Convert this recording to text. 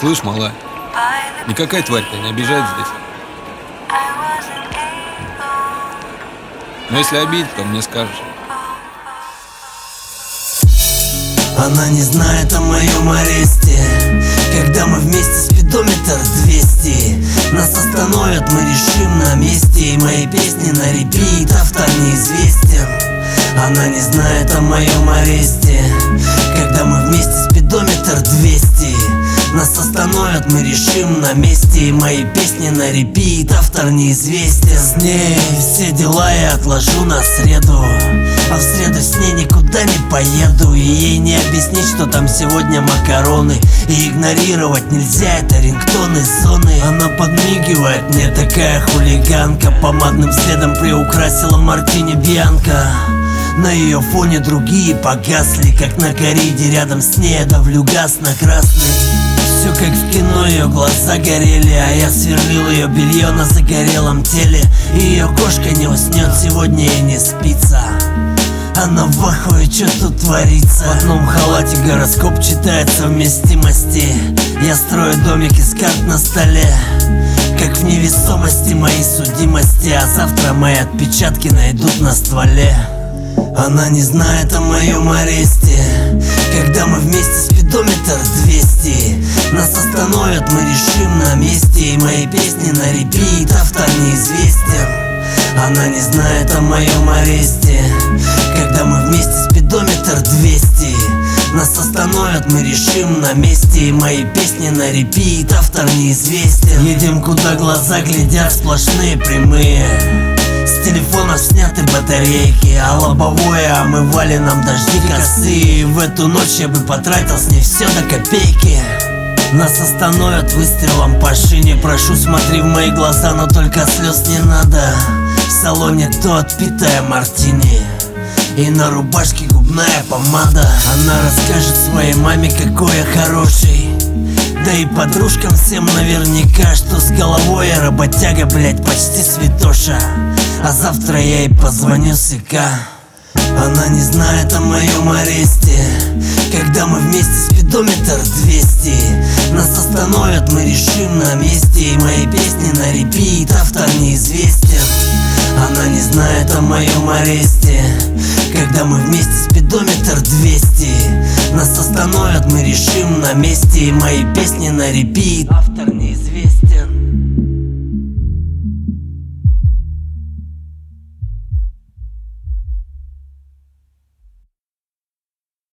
Слышь, малая, никакая тварь-то не обижает здесь. Но если обидит, то мне скажешь. Она не знает о моем аресте, когда мы вместе, спидометр 200. Нас остановят, мы решим на месте. И мои песни на репит, автор неизвестен. Она не знает о моем аресте, когда мы вместе, спидометр 200. Нас остановят, мы решим на месте. И мои песни на репит, автор неизвестен. С ней все дела я отложу на среду, а в среду с ней никуда не поеду. И ей не объяснить, что там сегодня макароны. И игнорировать нельзя, это рингтоны зоны. Она подмигивает мне, такая хулиганка. Помадным следом приукрасила мартини Бьянка. На ее фоне другие погасли, как на кориде. Рядом с ней я давлю газ на красный. Все как в кино, ее глаза горели, а я сверлил ее белье на загорелом теле. И ее кошка не уснет, сегодня ей не спится. Она в ахуе, что тут творится. В одном халате гороскоп читает совместимости. Я строю домик из карт на столе, как в невесомости моей судимости. А завтра мои отпечатки найдут на стволе. Она не знает о моем аресте, когда мы вместе, спидометр 200. Нас остановят, мы решим на месте. И мои песни на репит, автор неизвестен. Она не знает о моем аресте, когда мы вместе, спидометр 200. Нас остановят, мы решим на месте. И мои песни на репит, автор неизвестен. Едем, куда глаза глядят, сплошные прямые. С телефонов сняты батарейки, а лобовое омывали нам дожди косые. И в эту ночь я бы потратил с ней все до копейки. Нас остановят выстрелом по шине. Прошу, смотри в мои глаза, но только слез не надо. В салоне то отпитая мартини, и на рубашке губная помада. Она расскажет своей маме, какой я хороший, да и подружкам всем наверняка, что с головой я работяга, блять, почти святоша. А завтра я ей позвоню с ИК. Она не знает о моем аресте, когда мы вместе, спидометр 200. Нас остановят, мы решим на месте. И мои песни на репит, автор неизвестен. Она не знает о моем аресте, когда мы вместе, спидометр 200. Нас остановят, мы решим на месте. И мои песни на репит, автор неизвестен.